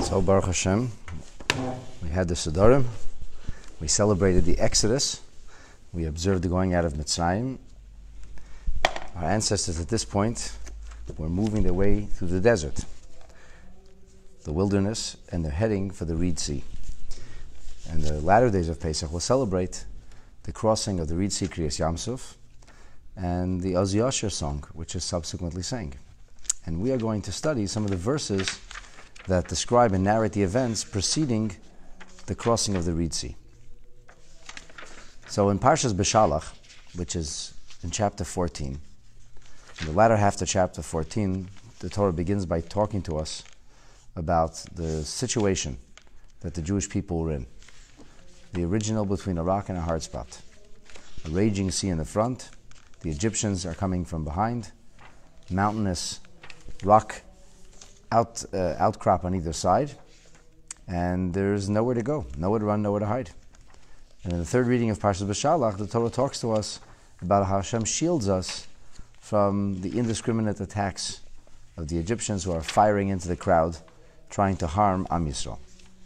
So Baruch Hashem, we had the Siddharim, we celebrated the Exodus, we observed the going out of Mitzrayim. Our ancestors at this point were moving their way through the desert, the wilderness, and they're heading for the Reed Sea. And the latter days of Pesach will celebrate the crossing of the Reed Sea, Kriyas Yamsuf, and the Oz Yasher song, which is subsequently sang. And we are going to study some of the verses that describe and narrate the events preceding the crossing of the Reed Sea. So in Parshas Beshalach, which is in chapter 14, in the latter half of chapter 14, the Torah begins by talking to us about the situation that the Jewish people were in. The original between a rock and a hard spot. A raging sea in the front, the Egyptians are coming from behind, mountainous rock outcrop on either side, and there's nowhere to go, nowhere to run, nowhere to hide. And in the third reading of Parshas Beshalach, the Torah talks to us about how Hashem shields us from the indiscriminate attacks of the Egyptians who are firing into the crowd, trying to harm Am Yisrael.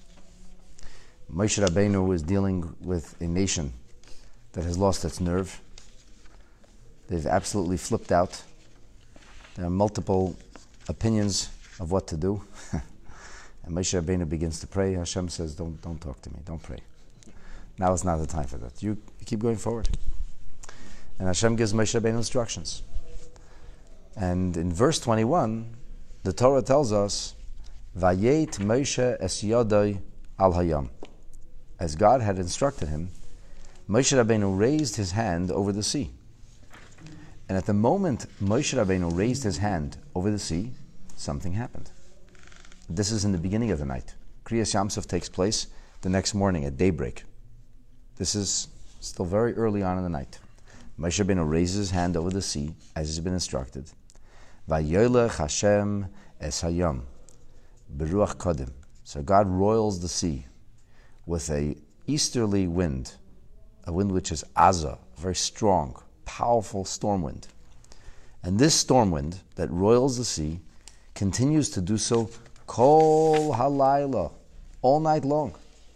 Moshe Rabbeinu is dealing with a nation that has lost its nerve. They've absolutely flipped out. There are multiple opinions of what to do. And Moshe Rabbeinu begins to pray. Hashem says, don't talk to me, don't pray. Now is not the time for that. You keep going forward. And Hashem gives Moshe Rabbeinu instructions. And in verse 21, the Torah tells us, Vayet Moshe es yodai al hayam. As God had instructed him, Moshe Rabbeinu raised his hand over the sea. And at the moment Moshe Rabbeinu raised his hand over the sea, something happened. This is in the beginning of the night. Kriyas Yamsuf takes place the next morning at daybreak. This is still very early on in the night. Moshe Rabbeinu raises his hand over the sea, as he's been instructed. Vayolech Hashem es hayam beruach kodim. So God roils the sea with a easterly wind, a wind which is Aza, very strong, powerful storm wind. And this storm wind that roils the sea continues to do so kol halayla, all night long.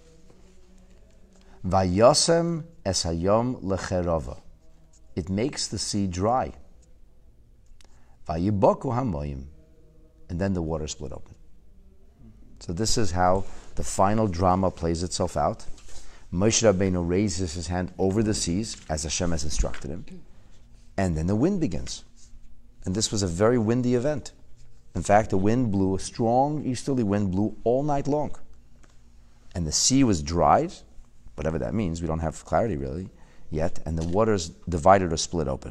Vayosem es hayom lecherova. It makes the sea dry. Vayiboku hamoyim. And then the water split open. So this is how the final drama plays itself out. Moshe Rabbeinu raises his hand over the seas, as Hashem has instructed him. And then the wind begins. And this was a very windy event. In fact, the wind blew, a strong easterly wind blew all night long. And the sea was dried, whatever that means, we don't have clarity really yet, and the waters divided or split open.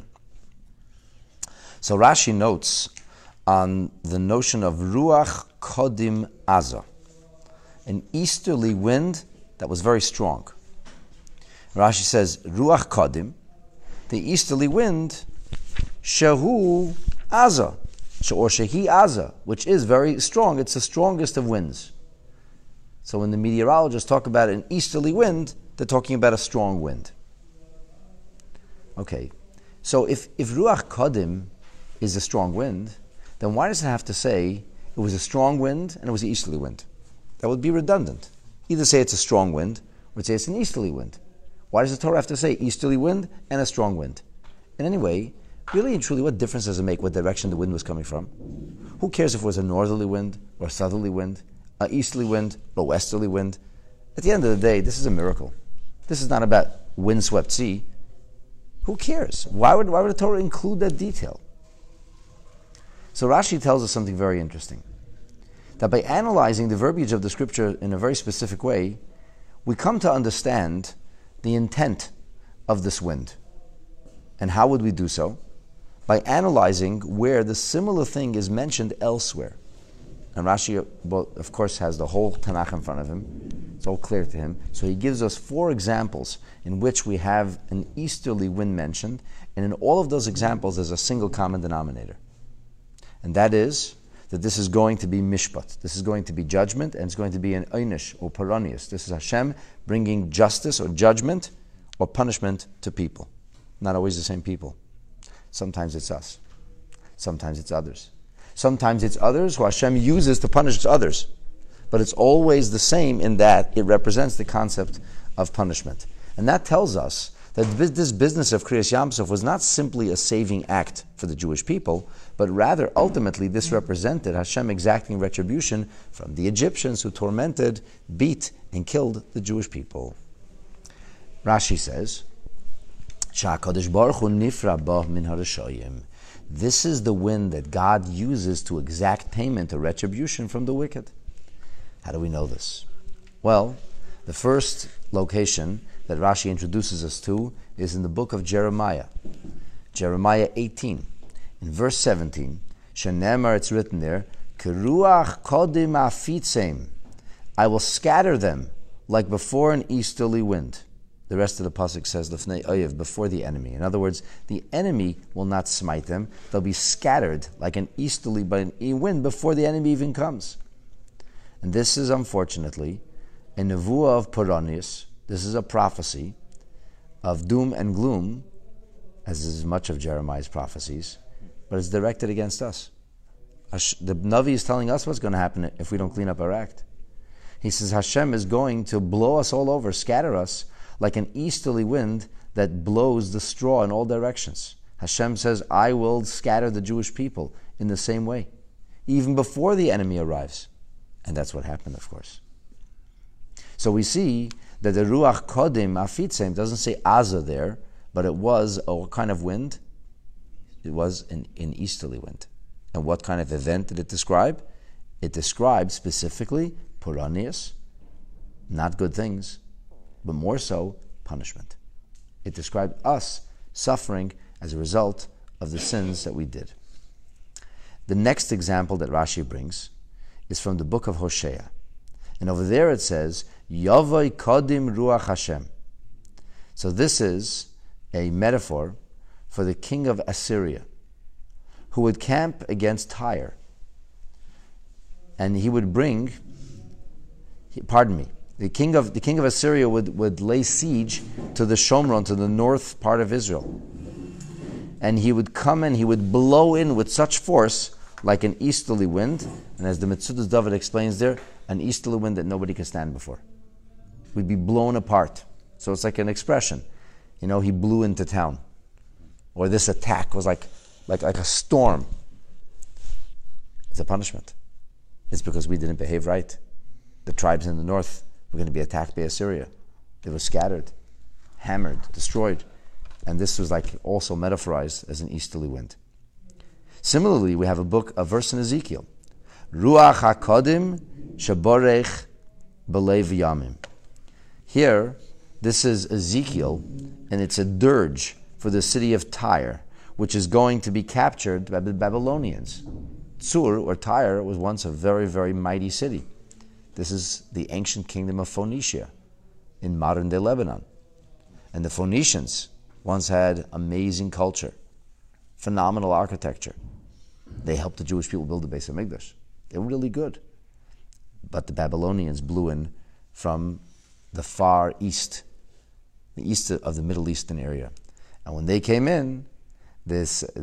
So Rashi notes on the notion of Ruach Kodim Aza, an easterly wind that was very strong. Rashi says, Ruach Kodim, the easterly wind, Shehu Aza, or Shehi Aza, which is very strong. It's the strongest of winds. So when the meteorologists talk about an easterly wind, they're talking about a strong wind. Okay, so if Ruach Kodim is a strong wind, then why does it have to say it was a strong wind and it was an easterly wind? That would be redundant. Either say it's a strong wind or say it's an easterly wind. Why does the Torah have to say easterly wind and a strong wind? And anyway, really and truly, what difference does it make what direction the wind was coming from? Who cares if it was a northerly wind or a southerly wind, an easterly wind or a westerly wind? At the end of the day, this is a miracle. This is not about windswept sea. Who cares? Why would the Torah include that detail? So Rashi tells us something very interesting. That by analyzing the verbiage of the scripture in a very specific way, we come to understand the intent of this wind. And how would we do so? By analyzing where the similar thing is mentioned elsewhere. And Rashi, of course, has the whole Tanakh in front of him. It's all clear to him. So he gives us 4 examples in which we have an easterly wind mentioned, and in all of those examples there's a single common denominator. And that is that this is going to be mishpat. This is going to be judgment, and it's going to be an einish or paranius. This is Hashem bringing justice or judgment or punishment to people. Not always the same people. Sometimes it's us. Sometimes it's others. Sometimes it's others who Hashem uses to punish others. but it's always the same in that it represents the concept of punishment. And that tells us that this business of Kriyas Yamsuf was not simply a saving act for the Jewish people, but rather ultimately this represented Hashem exacting retribution from the Egyptians who tormented, beat, and killed the Jewish people. Rashi says, Sha'akadosh Baruch Hu nifra bah min harashayim. This is the wind that God uses to exact payment or retribution from the wicked. How do we know this? Well, the first location that Rashi introduces us to is in the book of Jeremiah. Jeremiah 18. In verse 17, Shenemar, it's written there, Keruach kodim afitzem. I will scatter them like before an easterly wind. The rest of the pasuk says, Lefnei oyev, before the enemy. In other words, the enemy will not smite them. They'll be scattered like an easterly wind before the enemy even comes. And this is, unfortunately, a nevuah of Puranius. This is a prophecy of doom and gloom, as is much of Jeremiah's prophecies, but it's directed against us. The Navi is telling us what's going to happen if we don't clean up our act. He says Hashem is going to blow us all over, scatter us, like an easterly wind that blows the straw in all directions. Hashem says, I will scatter the Jewish people in the same way, even before the enemy arrives. And that's what happened, of course. So we see that the Ruach Kodim Afitzem doesn't say Aza there, but it was what kind of wind? It was an easterly wind. And what kind of event did it describe? It described specifically Puranius, not good things, but more so punishment. It described us suffering as a result of the sins that we did. The next example that Rashi brings is from the book of Hosea. And over there it says, Yavai Kodim Ruach Hashem. So this is a metaphor for the king of Assyria, who would camp against Tyre. And he would bring, the king of Assyria would lay siege to the Shomron, to the north part of Israel. And he would come and he would blow in with such force like an easterly wind. And as the Metzudas David explains there, an easterly wind that nobody can stand before. We'd be blown apart. So it's like an expression. You know, he blew into town. Or this attack was like a storm. It's a punishment. It's because we didn't behave right. The tribes in the north were going to be attacked by Assyria. They were scattered, hammered, destroyed. And this was like also metaphorized as an easterly wind. Similarly, we have a verse in Ezekiel. Ruach HaKodim Shaborech Belev Yamim. Here, this is Ezekiel, and it's a dirge for the city of Tyre, which is going to be captured by the Babylonians. Tsur, or Tyre, was once a very, very mighty city. This is the ancient kingdom of Phoenicia in modern-day Lebanon. And the Phoenicians once had amazing culture, phenomenal architecture. They helped the Jewish people build the Beis HaMikdash. They were really good. But the Babylonians blew in from the far east, the east of the Middle Eastern area. And when they came in, the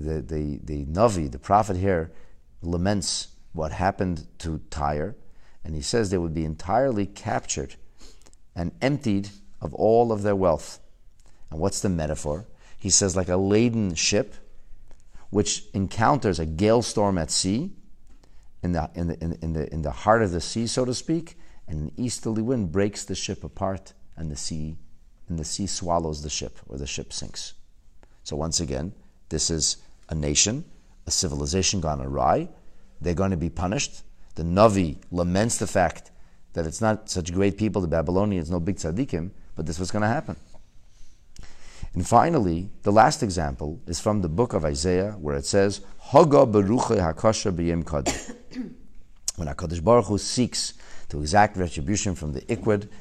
Navi, the prophet here, laments what happened to Tyre, and he says they would be entirely captured and emptied of all of their wealth. And what's the metaphor? He says like a laden ship which encounters a gale storm at sea, in the heart of the sea, so to speak, and an easterly wind breaks the ship apart, and the sea swallows the ship, or the ship sinks. So once again, this is a nation, a civilization gone awry. They're going to be punished. The Navi laments the fact that it's not such great people, the Babylonians, no big tzaddikim, but this was going to happen. And finally, the last example is from the book of Isaiah, where it says, Haga beruche hakasha b'yem kadim. When HaKadosh Baruch Hu seeks to exact retribution from the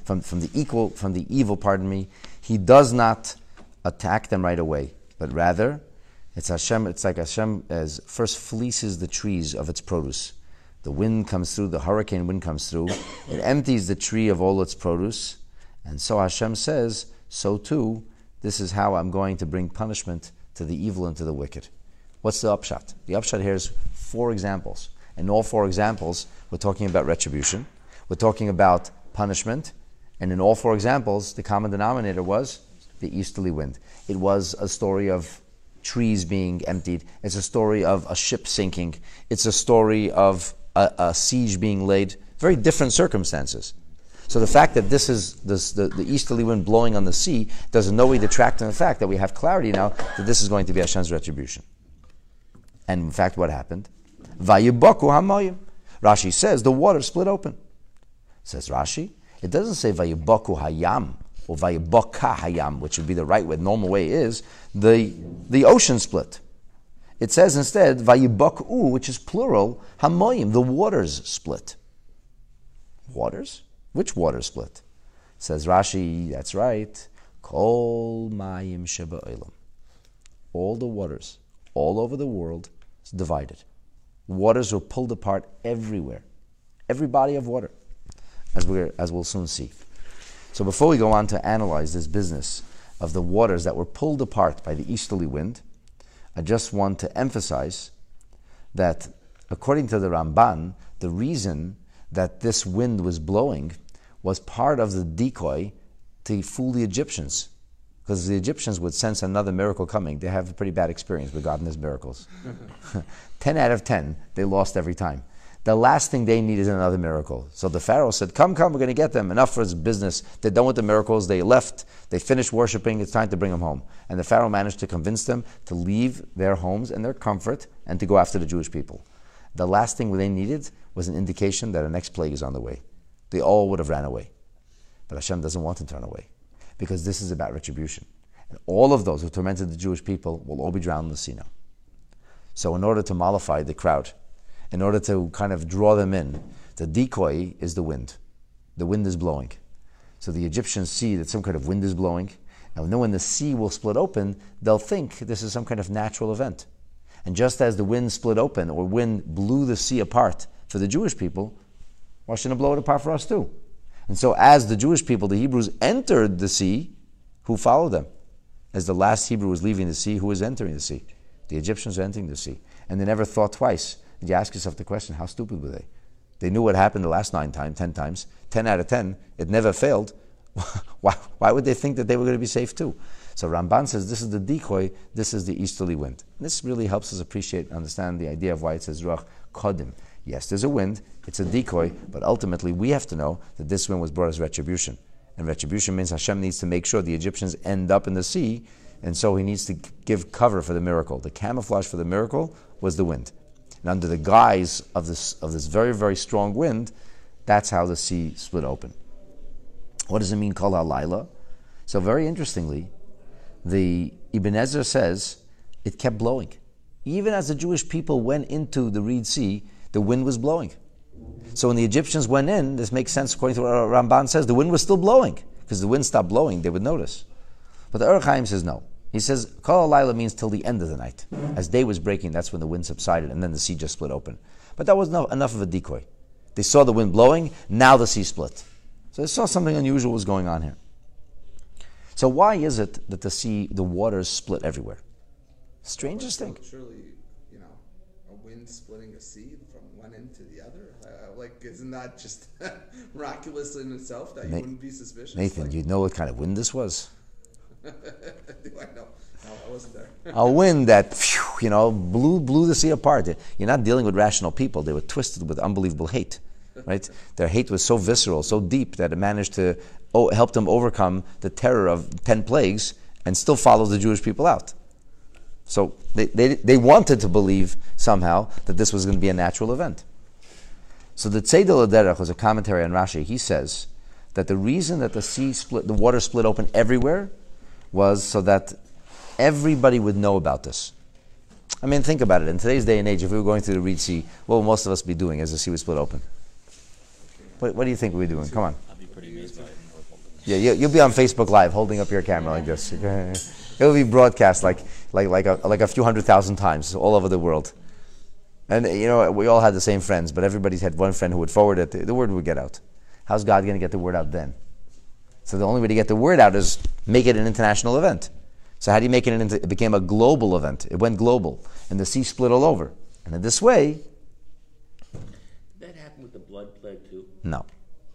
evil, he does not attack them right away, but rather, it's like Hashem as first fleeces the trees of its produce. The wind comes through, the hurricane wind comes through, it empties the tree of all its produce, and so Hashem says, so too, this is how I'm going to bring punishment to the evil and to the wicked. What's the upshot? The upshot here is 4 examples. In all 4 examples, we're talking about retribution. We're talking about punishment. And in all four examples, the common denominator was the easterly wind. It was a story of trees being emptied. It's a story of a ship sinking. It's a story of a siege being laid. Very different circumstances. So the fact that this is the easterly wind blowing on the sea does in no way detract from the fact that we have clarity now that this is going to be Hashem's retribution. And in fact, what happened? Vayibaku hamayim. Rashi says the water split open. Says Rashi, it doesn't say Vayibaku hayam or Vayibaka hayam, which would be the right way, the normal way is the ocean split. It says instead Vayibaku, which is plural, hamayim, the waters split. Waters? Which water split? Says Rashi, that's right. Kol mayim sheba'olam. All the waters, all over the world, is divided. Waters were pulled apart everywhere. Every body of water, as we'll soon see. So before we go on to analyze this business of the waters that were pulled apart by the easterly wind, I just want to emphasize that according to the Ramban, the reason that this wind was blowing was part of the decoy to fool the Egyptians. Because the Egyptians would sense another miracle coming. They have a pretty bad experience with God and His miracles. 10 out of 10, they lost every time. The last thing they need is another miracle. So the Pharaoh said, come, we're going to get them. Enough for his business. They're done with the miracles. They left. They finished worshiping. It's time to bring them home. And the Pharaoh managed to convince them to leave their homes and their comfort and to go after the Jewish people. The last thing they needed was an indication that a next plague is on the way. They all would have ran away. But Hashem doesn't want them to run away, because this is about retribution. And all of those who tormented the Jewish people will all be drowned in the sea now. So in order to mollify the crowd, in order to kind of draw them in, the decoy is the wind. The wind is blowing. So the Egyptians see that some kind of wind is blowing, and then when the sea will split open, they'll think this is some kind of natural event. And just as the wind split open, or wind blew the sea apart for the Jewish people, why shouldn't it blow it apart for us too? And so as the Jewish people, the Hebrews, entered the sea, who followed them? As the last Hebrew was leaving the sea, who was entering the sea? The Egyptians were entering the sea. And they never thought twice. Did you ask yourself the question, how stupid were they? They knew what happened the last 10 times. 10 out of 10, it never failed. Why would they think that they were going to be safe too? So Ramban says this is the decoy, this is the easterly wind. And this really helps us appreciate and understand the idea of why it says Ruach Kodim. Yes, there's a wind, it's a decoy, but ultimately we have to know that this wind was brought as retribution. And retribution means Hashem needs to make sure the Egyptians end up in the sea, and so He needs to give cover for the miracle. The camouflage for the miracle was the wind. And under the guise of this very, very strong wind, that's how the sea split open. What does it mean, Kol HaLaila? So very interestingly, the Ibn Ezra says it kept blowing. Even as the Jewish people went into the Reed Sea, the wind was blowing. So when the Egyptians went in, this makes sense according to what Ramban says, the wind was still blowing. Because the wind stopped blowing, they would notice. But the Orach Chaim says no. He says, Kol HaLaila means till the end of the night. As day was breaking, that's when the wind subsided, and then the sea just split open. But that was enough of a decoy. They saw the wind blowing, now the sea split. So they saw something unusual was going on here. So why is it that the waters split everywhere? Strangest thing. Surely, a wind splitting a sea from one end to the other? Isn't that just miraculous in itself that you wouldn't be suspicious? Nathan, you know what kind of wind this was? Do I know? No, I wasn't there. A wind that, blew the sea apart. You're not dealing with rational people. They were twisted with unbelievable hate, right? Their hate was so visceral, so deep, that it managed to help them overcome the terror of 10 plagues and still follow the Jewish people out. So they wanted to believe somehow that this was going to be a natural event. So the Tzedel Aderech was a commentary on Rashi. He says that the reason that the water split open everywhere was so that everybody would know about this. I mean, think about it. In today's day and age, if we were going through the Reed Sea, what would most of us be doing as the sea would split open? What do you think we'd be doing? Come on. I'd be pretty amazed by it. Yeah, you'll be on Facebook Live holding up your camera like this. It will be broadcast like a few 100,000 times all over the world. And we all had the same friends, but everybody's had one friend who would forward it. The word would get out. How's God going to get the word out then? So the only way to get the word out is make it an international event. So how do you make it it became a global event. It went global. And the sea split all over. And in this way... Did that happen with the blood plague too? No.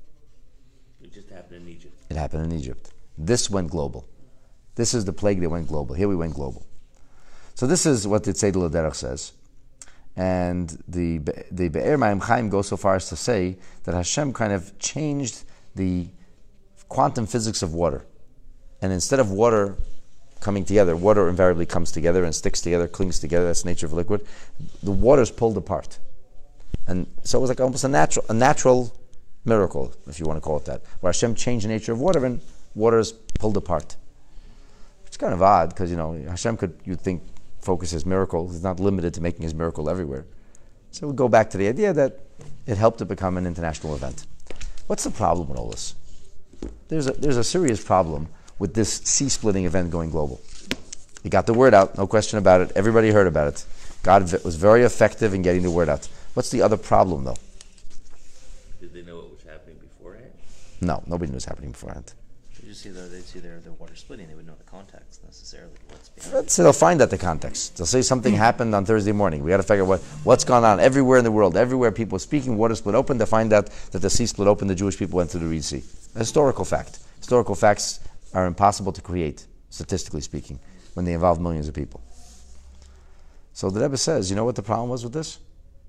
happened in Egypt. It happened in Egypt. This went global. This is the plague that went global. Here we went global. So this is what the Tzedel Derech says. And the Be'er Mayim Chaim goes so far as to say that Hashem kind of changed the quantum physics of water. And instead of water coming together, water invariably comes together and sticks together, clings together, that's the nature of liquid. The water's pulled apart. And so it was like almost a natural miracle, if you want to call it that, where Hashem changed the nature of water and water is pulled apart. It's kind of odd because, Hashem could, you'd think, focus his miracle. He's not limited to making his miracle everywhere. So we go back to the idea that it helped it become an international event. What's the problem with all this? There's a serious problem with this sea-splitting event going global. He got the word out, no question about it. Everybody heard about it. God was very effective in getting the word out. What's the other problem, though? Did they know what was happening beforehand? No, nobody knew what was happening beforehand. They'd see the water splitting. They would know the context necessarily. What's behind So they'll find out the context. They'll say something happened on Thursday morning. We got to figure out what's gone on everywhere in the world. Everywhere people are speaking, water split open. They find out that the sea split open. The Jewish people went through the Red Sea. A historical fact. Historical facts are impossible to create, statistically speaking, when they involve millions of people. So the Rebbe says, you know what the problem was with this?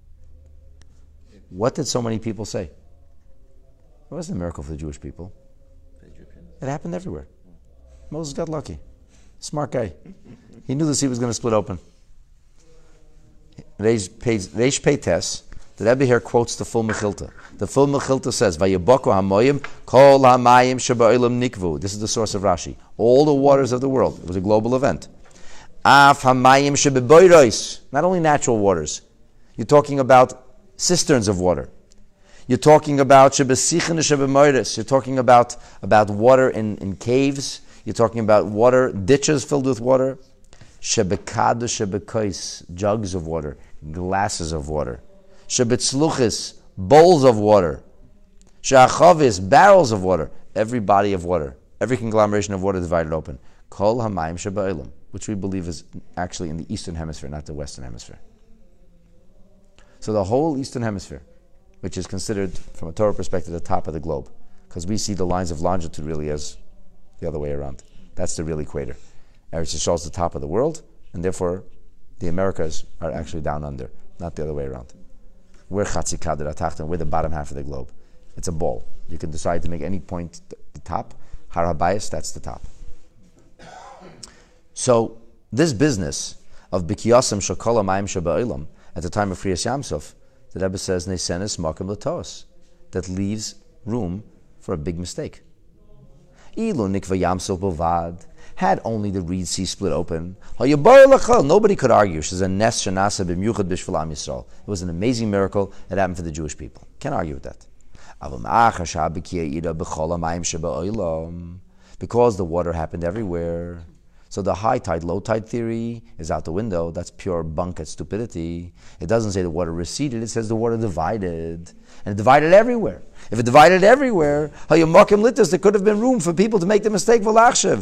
What did so many people say? It wasn't a miracle for the Jewish people. the Egyptians? It happened everywhere. Moses got lucky. Smart guy. He knew the sea was going to split open. Reish Peites, the Rebbe here quotes the full Mechilta. The full Mechilta says, "Vayebaku hamoyim kol hamayim sheba'ilam nikvu." This is the source of Rashi. All the waters of the world. It was a global event. Af hamayim shebeboiros. Not only natural waters. You're talking about cisterns of water. You're talking about shebesichin shebemoiris. You're talking about water in caves. You're talking about water, ditches filled with water. Shebekadu shebekois, jugs of water, glasses of water. Shebetzluchis, bowls of water. Sheachavis, barrels of water. Every body of water, every conglomeration of water divided open. Kol hamayim sheba'ilam, which we believe is actually in the eastern hemisphere, not the western hemisphere. So the whole eastern hemisphere, which is considered, from a Torah perspective, the top of the globe, because we see the lines of longitude really as the other way around. That's the real equator. Eretz Yisrael is the top of the world, and therefore the Americas are actually down under, not the other way around. We're Chatzi Kader Atachton, we're the bottom half of the globe. It's a ball. You can decide to make any point the top. Har HaBayis, that's the top. So this business of B'kiyasim Shakol Hamayim Sheba'ilam at the time of Kriyas Yamsuf, the Rebbe says Nesenes Makom L'Tos, that leaves room for a big mistake. Ilu Nikva Yamsuf Bovad, had only the Red Sea split open, nobody could argue. It was an amazing miracle that happened for the Jewish people. Can't argue with that. Because the water happened everywhere. So the high tide, low tide theory is out the window. That's pure bunk and stupidity. It doesn't say the water receded, it says the water divided. And it divided everywhere. If it divided everywhere, there could have been room for people to make the mistake. There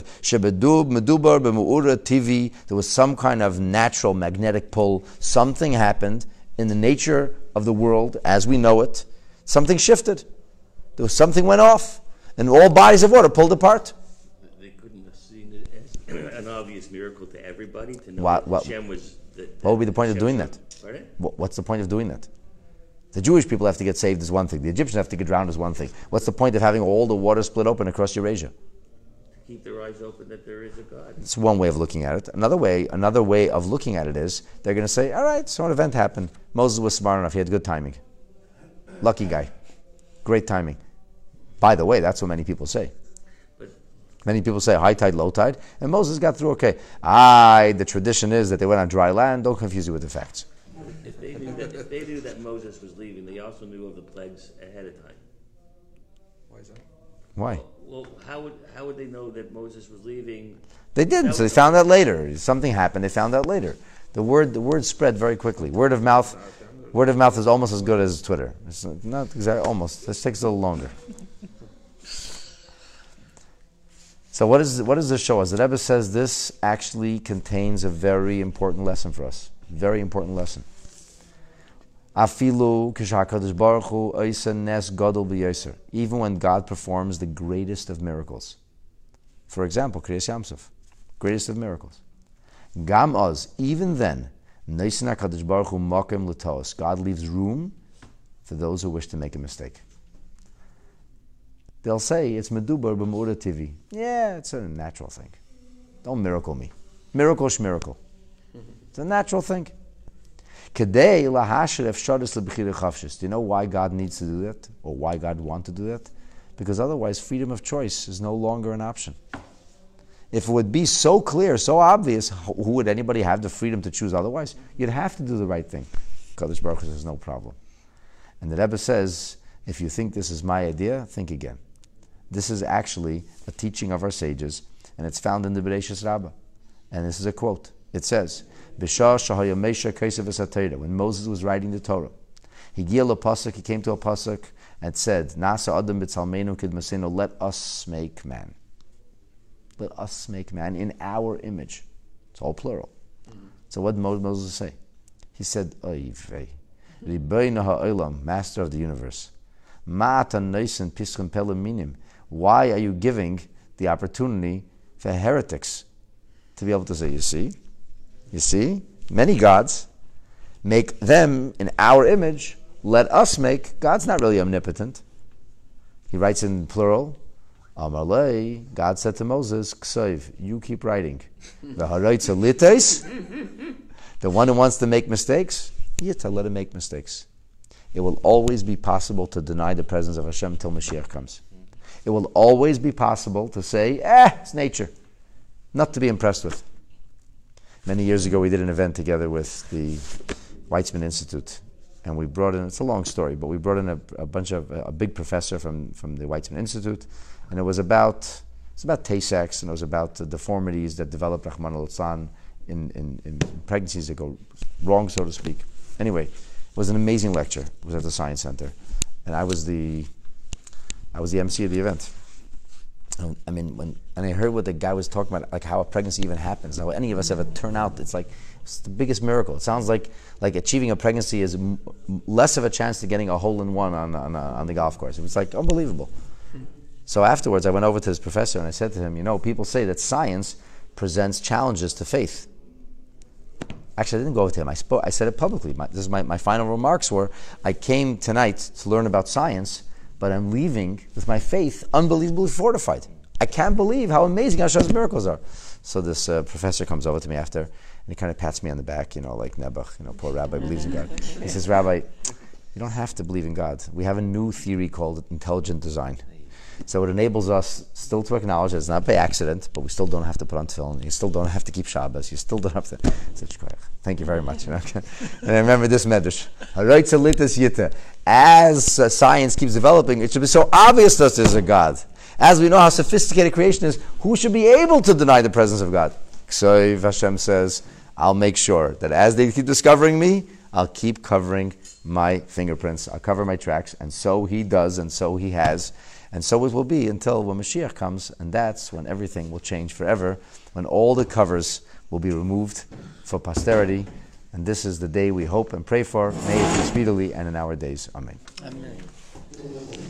was some kind of natural magnetic pull. Something happened in the nature of the world as we know it. Something shifted. There was something went off. And all bodies of water pulled apart. They couldn't have seen it as an obvious miracle to everybody to know What that Hashem was... What would be the point of doing that? Pardon? What's the point of doing that? The Jewish people have to get saved is one thing. The Egyptians have to get drowned is one thing. What's the point of having all the water split open across Eurasia? Keep their eyes open that there is a God. It's one way of looking at it. Another way of looking at it is they're going to say, all right, so an event happened. Moses was smart enough. He had good timing. Lucky guy. Great timing. By the way, that's what many people say. But many people say high tide, low tide, and Moses got through okay. The tradition is that they went on dry land. Don't confuse it with the facts. if they knew that Moses was leaving, they also knew of the plagues ahead of time. Why is that? Why? Well, how would they know that Moses was leaving? They didn't, so they found out later. Something happened, they found out later. The word spread very quickly. Word of mouth is almost as good as Twitter. It's not exactly almost. This takes a little longer. So what does this show us? The Rebbe says this actually contains a very important lesson for us. Very important lesson. Afilu kishakadosh baruch hu oisa nes gadol b'yoser. Even when God performs the greatest of miracles. For example, Kriyas Yamsuf, greatest of miracles. Gam oz, even then, Neisin HaKadosh Baruch Hu Mokem L'Tos. God leaves room for those who wish to make a mistake. They'll say, it's Medubar B'Mu'ura Tivi. Yeah, it's a natural thing. Don't miracle me. Miracle shmiracle. It's a natural thing. Kedei lahasher efshadus lebechira chavshis. Do you know why God needs to do that? Or why God wants to do that? Because otherwise freedom of choice is no longer an option. If it would be so clear, so obvious, who would anybody have the freedom to choose otherwise? You'd have to do the right thing. Kadosh Baruch Hu says, no problem. And the Rebbe says, if you think this is my idea, think again. This is actually a teaching of our sages, and it's found in the Bereshis Rabbah. And this is a quote. It says, when Moses was writing the Torah, he came to a pasuk and said, Nasa Adam b'tzalmeinu kidmasenu, let us make man. Let us make man in our image. It's all plural. So what did Moses say? He said, Oy vey, Ribono ha'olam, master of the universe. Ma'atan noisen piskun pelim minim. Why are you giving the opportunity for heretics to be able to say, you see, many gods, make them in our image, let us make. God's not really omnipotent. He writes in plural. Amalei, God said to Moses, Ksoiv, you keep writing. The one who wants to make mistakes, Yita, let him make mistakes. It will always be possible to deny the presence of Hashem till Mashiach comes. It will always be possible to say, it's nature. Not to be impressed with. Many years ago we did an event together with the Weizmann Institute. And we brought in, it's a long story, but we brought in a big professor from the Weizmann Institute. And it was about Tay-Sachs, and it was about the deformities that develop, Rahman al-Litzlan, in pregnancies that go wrong, so to speak. Anyway, it was an amazing lecture. It was at the Science Center. And I was the MC of the event. And I heard what the guy was talking about, like how a pregnancy even happens, how any of us ever turn out, it's the biggest miracle. It sounds like achieving a pregnancy is less of a chance to getting a hole-in-one on the golf course. It was like unbelievable. So afterwards, I went over to this professor and I said to him, people say that science presents challenges to faith. Actually, I didn't go over to him. I said it publicly. My final remarks were, I came tonight to learn about science, but I'm leaving with my faith unbelievably fortified. I can't believe how amazing Hashem's miracles are. So this professor comes over to me after, and he kind of pats me on the back, like Nebuch, poor Rabbi believes in God. He says, Rabbi, you don't have to believe in God. We have a new theory called intelligent design. So it enables us still to acknowledge that it's not by accident, but we still don't have to put on tefillin. You still don't have to keep Shabbos. You still don't have to. Thank you very much. And I remember this medrash. As science keeps developing, it should be so obvious to us there's a God. As we know how sophisticated creation is, who should be able to deny the presence of God? So Hashem says, I'll make sure that as they keep discovering me, I'll keep covering my fingerprints. I'll cover my tracks. And so He does, and so He has. And so it will be until when Mashiach comes, and that's when everything will change forever, when all the covers will be removed for posterity. And this is the day we hope and pray for. May it be speedily and in our days. Amen. Amen.